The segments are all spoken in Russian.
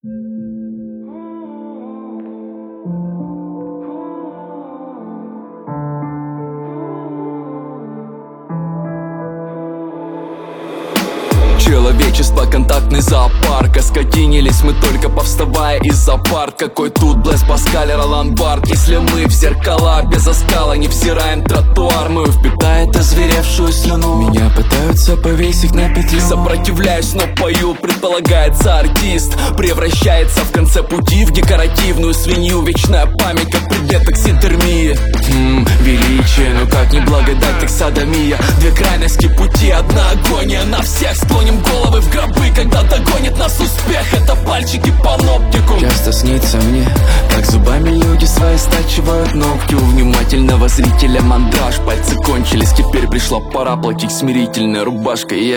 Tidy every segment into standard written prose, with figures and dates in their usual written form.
Человечество, контактный зоопарк. Оскотинились мы только повставая из-за пар. Какой тут Блэс Паскаль, Ролан Барт. Если мы в зеркала без оскала не взираем тротуар, мы впитает озверевшую слюну. Меня пытаются повесить на петлю. Сопротивляюсь, но пою, предполагается артист превращается в конце пути в декоративную свинью. Вечная память, как предмет таксидермии. Величие, но как не благодать, так садомия. Две крайности пути, одна агония на всех. Склоним головы в гробы, когда догонит нас успех. Это пальчики по ноптику. Часто снится мне, как зубами люди свои стачивают ногти. У внимательного зрителя мандраж, пальцы кончились. Теперь пришла пора платить смирительной рубашкой.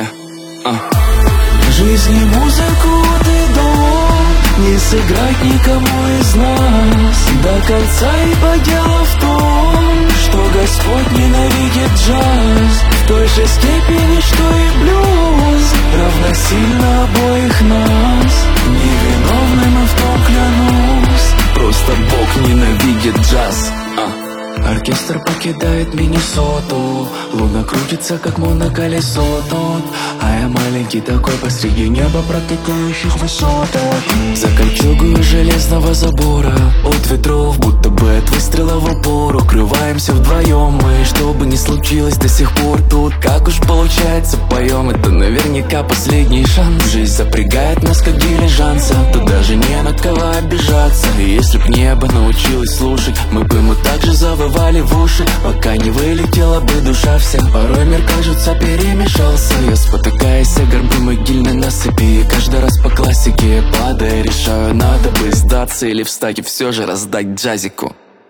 Жизни музыку ты до не сыграть никому из нас до конца, ибо дело в том, что Господь ненавидит джаз в той же степени, что и блюз. Равносильно обоих нас, невиновны мы в том, клянусь. Просто Бог ненавидит джаз. Оркестр покидает Миннесоту, луна крутится, как моноколесо тут, а я маленький такой посреди неба, протыкающих высотах. За кольчугой железного забора от ветров, будто бы от выстрела в упор. Укрываемся вдвоем мы, что бы ни случилось до сих пор тут. Как уж получается, поем, это наверняка последний шанс. Жизнь запрягает нас, как дилижанса, тут даже не на кого обижаться. И если б небо научилось слушать, мы бы ему так же завывали в уши, пока не вылетела бы душа вся. Порой мир, кажется, перемешался. Я спотыкаясь о горбы могильной насыпи, и каждый раз по классике падая решаю, надо бы сдаться или встать и все же раздать джазику.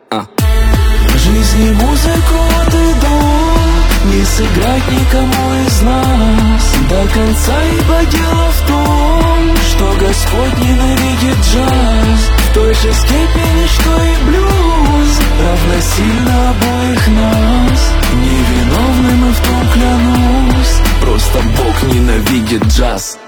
Жизни музыку от и до не сыграть никому из нас до конца, ибо дело в том, что Господь ненавидит джаз в той же степени, что и блюз. Равносильно обоих нас, невиновны мы в том, клянусь. Просто Бог ненавидит джаз.